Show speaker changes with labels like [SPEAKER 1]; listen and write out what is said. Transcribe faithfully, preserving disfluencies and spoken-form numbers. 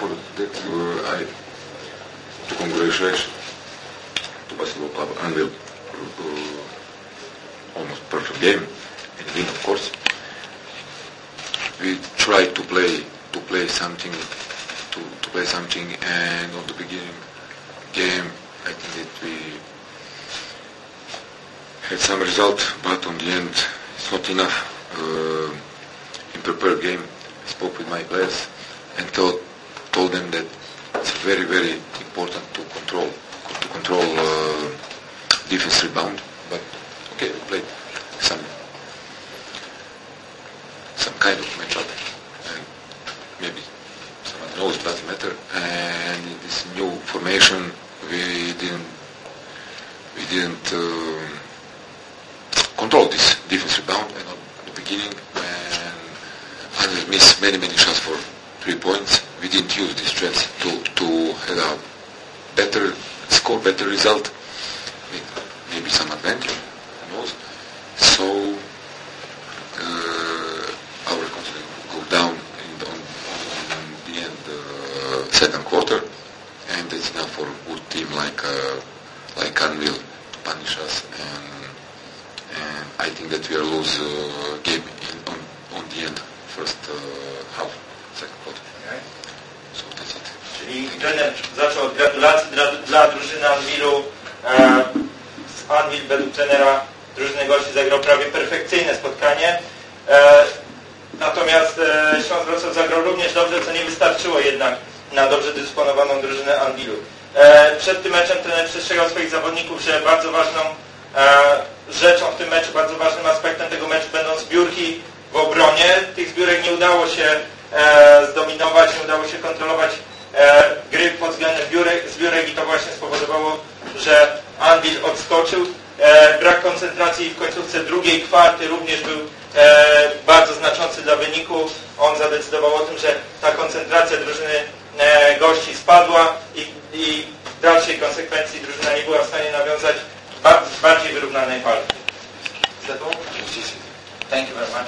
[SPEAKER 1] before that, uh, I to congratulate to Basketball Club Anvil, uh, almost perfect game and win, of course. We tried to play to play something to, to play something, and on the beginning game I think that we had some result, but on the end it's not enough. Uh, in prepared game, I spoke with my players and told told them that it's very very important to control to control uh, defense rebound. But okay, we played some some kind of matchup, and maybe someone knows, it doesn't matter. And in this new formation, we didn't we didn't uh, control this defense rebound. And at the beginning, when others missed many many shots for three points, we didn't use this chance to to have a better score, better result, maybe some advantage, who knows. So uh, our confidence go down in the, on, on the end uh, second quarter, and that's enough for a good team like uh, like Anvil to punish us, and and I think that we are lose uh, game in, on on the end first uh, half, second quarter.
[SPEAKER 2] Okay.
[SPEAKER 1] So that's it.
[SPEAKER 2] Czyli trener zaczął od gratulacji dla, dla drużyny Anvilu. E, Anvil według trenera drużyny gości zagrał prawie perfekcyjne spotkanie. E, natomiast e, Śląsk Wrocław zagrał również dobrze, co nie wystarczyło jednak na dobrze dysponowaną drużynę Anvilu. E, przed tym meczem trener przestrzegał swoich zawodników, że bardzo ważną e, rzeczą w tym meczu, bardzo ważnym aspektem tego meczu będą zbiórki w obronie. Tych zbiórek nie udało się e, zdominować, nie udało się kontrolować e, gry pod względem zbiórek, zbiórek i to właśnie spowodowało, że Anvil odskoczył. E, brak koncentracji w końcówce drugiej kwarty również był e, bardzo znaczący dla wyniku. On zadecydował o tym, że ta koncentracja drużyny e, gości spadła i, i w dalszej konsekwencji drużyna nie była w stanie nawiązać bardziej wyrównanej walki. Thank you very much.